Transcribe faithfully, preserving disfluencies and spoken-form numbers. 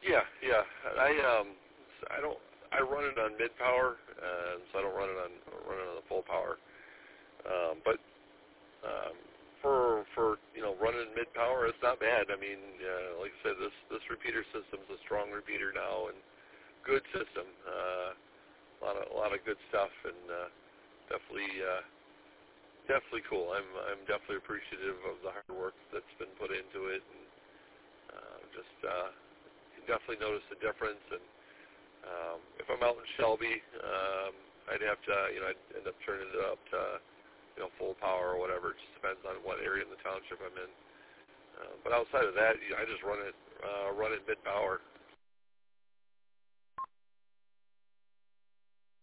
Yeah, yeah. I um, I don't. I run it on mid power, uh, so I don't run it on I don't run it on the full power. Um, but um, for for you know running mid power, it's not bad. I mean, uh, like I said, this this repeater system's a strong repeater now and good system. Uh, a lot of a lot of good stuff and uh, definitely uh, definitely cool. I'm I'm definitely appreciative of the hard work that's been put into it, and uh, just uh, you definitely notice the difference. And um, if I'm out in Shelby, um, I'd have to you know I'd end up turning it up to you know full power or whatever. It just depends on what area in the township I'm in. Uh, but outside of that, I just run it uh, run it mid power.